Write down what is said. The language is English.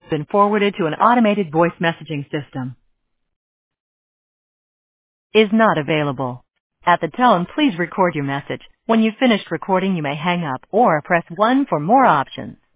been forwarded to an automated voice messaging system. Is not available. At the tone, please record your message. When you've finished recording, you may hang up or press 1 for more options.